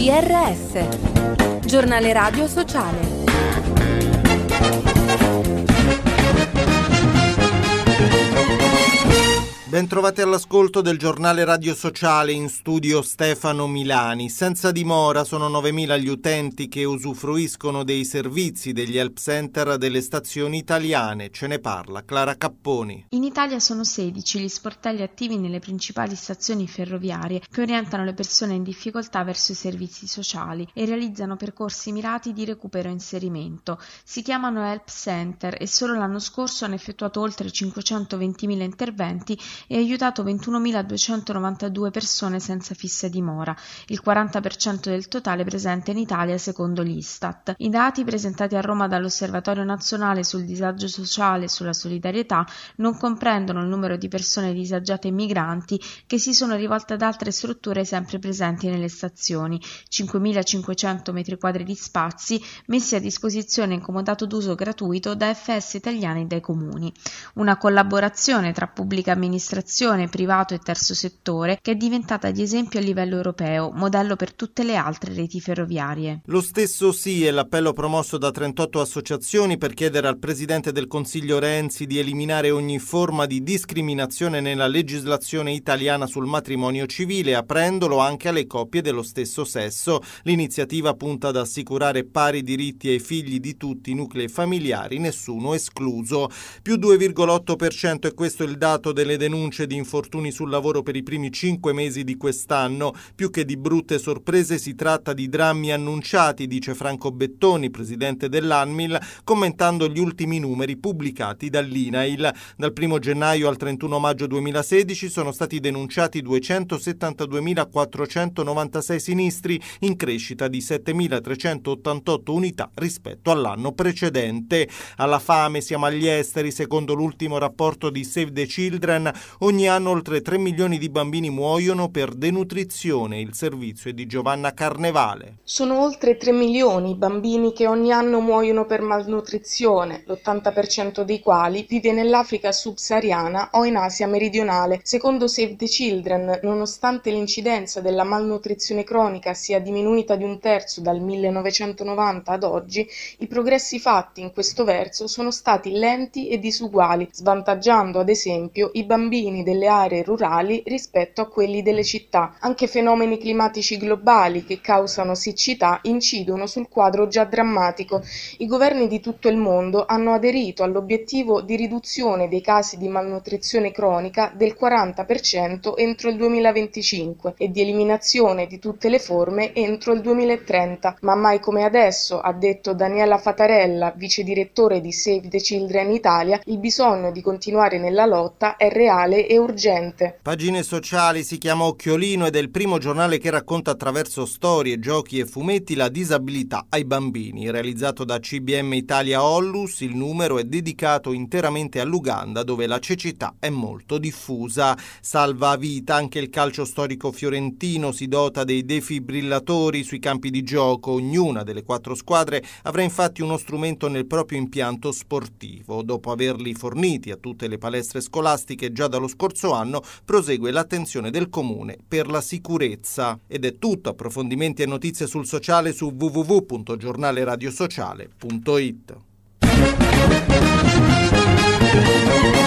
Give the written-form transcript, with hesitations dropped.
GRS, Giornale Radio Sociale. Bentrovati all'ascolto del Giornale Radio Sociale, in studio Stefano Milani. Senza dimora sono 9.000 gli utenti che usufruiscono dei servizi degli help center delle stazioni italiane. Ce ne parla Clara Capponi. In Italia sono 16 gli sportelli attivi nelle principali stazioni ferroviarie che orientano le persone in difficoltà verso i servizi sociali e realizzano percorsi mirati di recupero e inserimento. Si chiamano help center e solo l'anno scorso hanno effettuato oltre 520.000 interventi e aiutato 21.292 persone senza fissa dimora, il 40% del totale presente in Italia secondo l'Istat. I dati presentati a Roma dall'Osservatorio Nazionale sul Disagio Sociale e sulla Solidarietà non comprendono il numero di persone disagiate e migranti che si sono rivolte ad altre strutture sempre presenti nelle stazioni, 5.500 metri quadri di spazi messi a disposizione in comodato d'uso gratuito da FS italiani e dai comuni. Una collaborazione tra pubblica amministrazione, privato e terzo settore che è diventata di esempio a livello europeo, modello per tutte le altre reti ferroviarie. Lo stesso sì è l'appello promosso da 38 associazioni per chiedere al Presidente del Consiglio Renzi di eliminare ogni forma di discriminazione nella legislazione italiana sul matrimonio civile, aprendolo anche alle coppie dello stesso sesso. L'iniziativa punta ad assicurare pari diritti ai figli di tutti i nuclei familiari, nessuno escluso. Più 2,8% è questo il dato delle denunce di infortuni sul lavoro per i primi 5 mesi di quest'anno. Più che di brutte sorprese si tratta di drammi annunciati, dice Franco Bettoni, presidente dell'ANMIL, commentando gli ultimi numeri pubblicati dall'INAIL. Dal 1 gennaio al 31 maggio 2016 sono stati denunciati 272.496 sinistri, in crescita di 7.388 unità rispetto all'anno precedente. Alla fame siamo agli esteri. Secondo l'ultimo rapporto di Save the Children, ogni anno oltre 3 milioni di bambini muoiono per denutrizione. Il servizio è di Giovanna Carnevale. Sono oltre 3 milioni i bambini che ogni anno muoiono per malnutrizione, l'80% dei quali vive nell'Africa subsahariana o in Asia meridionale. Secondo Save the Children, nonostante l'incidenza della malnutrizione cronica sia diminuita di 1/3 dal 1990 ad oggi, i progressi fatti in questo verso sono stati lenti e disuguali, svantaggiando ad esempio i bambini delle aree rurali rispetto a quelli delle città. Anche fenomeni climatici globali che causano siccità incidono sul quadro già drammatico. I governi di tutto il mondo hanno aderito all'obiettivo di riduzione dei casi di malnutrizione cronica del 40% entro il 2025 e di eliminazione di tutte le forme entro il 2030, ma mai come adesso, ha detto Daniela Fatarella, vice direttore di Save the Children Italia, il bisogno di continuare nella lotta è reale e urgente. Pagine sociali si chiama Occhiolino ed è il primo giornale che racconta attraverso storie, giochi e fumetti la disabilità ai bambini. Realizzato da CBM Italia Ollus, il numero è dedicato interamente all'Uganda, dove la cecità è molto diffusa. Salva vita anche il calcio storico fiorentino, si dota dei defibrillatori sui campi di gioco. Ognuna delle 4 squadre avrà infatti uno strumento nel proprio impianto sportivo. Dopo averli forniti a tutte le palestre scolastiche già dallo scorso anno, prosegue l'attenzione del comune per la sicurezza. Ed è tutto. Approfondimenti e notizie sul sociale su www.giornaleradiosociale.it.